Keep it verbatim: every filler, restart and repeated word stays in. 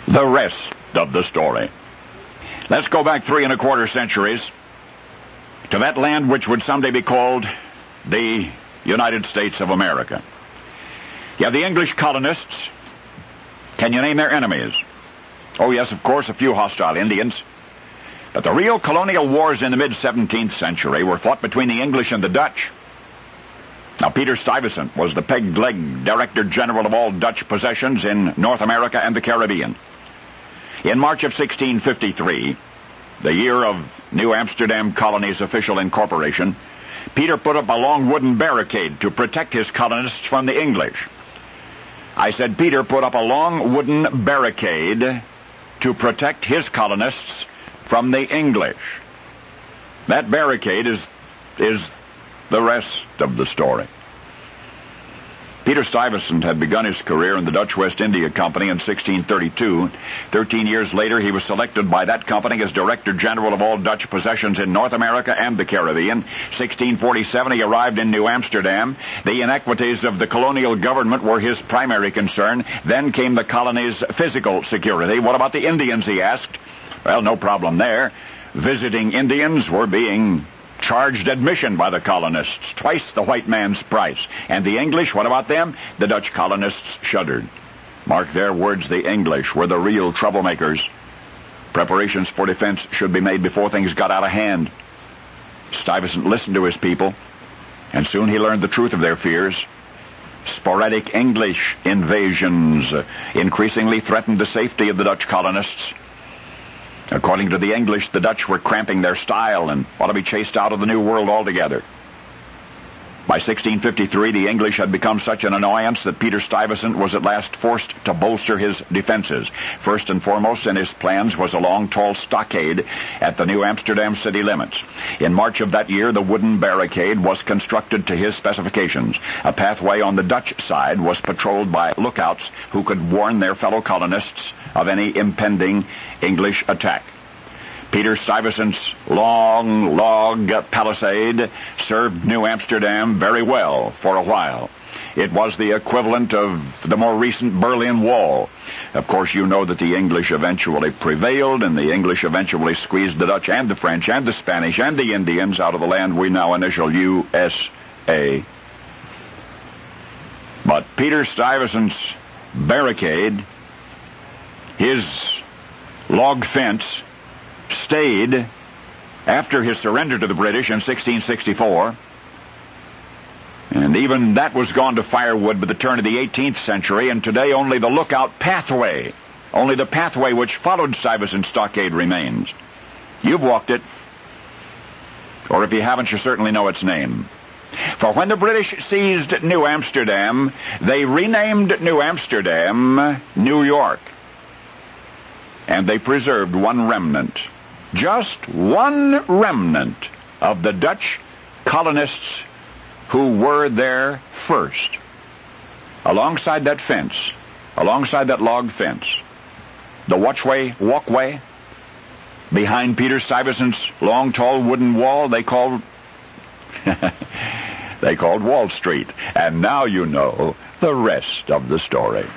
the rest of the story. Let's go back three and a quarter centuries to that land which would someday be called the United States of America. You have the English colonists. Can you name their enemies? Oh, yes, of course, a few hostile Indians. But the real colonial wars in the mid-seventeenth century were fought between the English and the Dutch. Now, Peter Stuyvesant was the peg-leg Director General of all Dutch possessions in North America and the Caribbean. In March of sixteen fifty-three, the year of New Amsterdam Colony's official incorporation, Peter put up a long wooden barricade to protect his colonists from the English. I said Peter put up a long wooden barricade to protect his colonists from the English. That barricade is, is the rest of the story. Peter Stuyvesant had begun his career in the Dutch West India Company in sixteen thirty-two. Thirteen years later, he was selected by that company as Director General of all Dutch possessions in North America and the Caribbean. sixteen forty-seven, he arrived in New Amsterdam. The inequities of the colonial government were his primary concern. Then came the colony's physical security. What about the Indians, he asked. Well, no problem there. Visiting Indians were being charged admission by the colonists, twice the white man's price. And the English, what about them? The Dutch colonists shuddered. Mark their words, the English were the real troublemakers. Preparations for defense should be made before things got out of hand. Stuyvesant listened to his people, and soon he learned the truth of their fears. Sporadic English invasions increasingly threatened the safety of the Dutch colonists. According to the English, the Dutch were cramping their style and ought to be chased out of the New World altogether. By sixteen fifty-three, the English had become such an annoyance that Peter Stuyvesant was at last forced to bolster his defenses. First and foremost in his plans was a long, tall stockade at the New Amsterdam city limits. In March of that year, the wooden barricade was constructed to his specifications. A pathway on the Dutch side was patrolled by lookouts who could warn their fellow colonists of any impending English attack. Peter Stuyvesant's long log palisade served New Amsterdam very well for a while. It was the equivalent of the more recent Berlin Wall. Of course, you know that the English eventually prevailed, and the English eventually squeezed the Dutch and the French and the Spanish and the Indians out of the land we now initial U S A. But Peter Stuyvesant's barricade, his log fence, stayed after his surrender to the British in sixteen sixty-four. And even that was gone to firewood by the turn of the eighteenth century, and today only the lookout pathway, only the pathway which followed Stuyvesant's stockade remains. You've walked it, or if you haven't, you certainly know its name. For when the British seized New Amsterdam, they renamed New Amsterdam New York. And they preserved one remnant, just one remnant of the Dutch colonists who were there first. Alongside that fence, alongside that log fence, the watchway, walkway, behind Peter Stuyvesant's long, tall wooden wall, they called they called Wall Street. And now you know the rest of the story.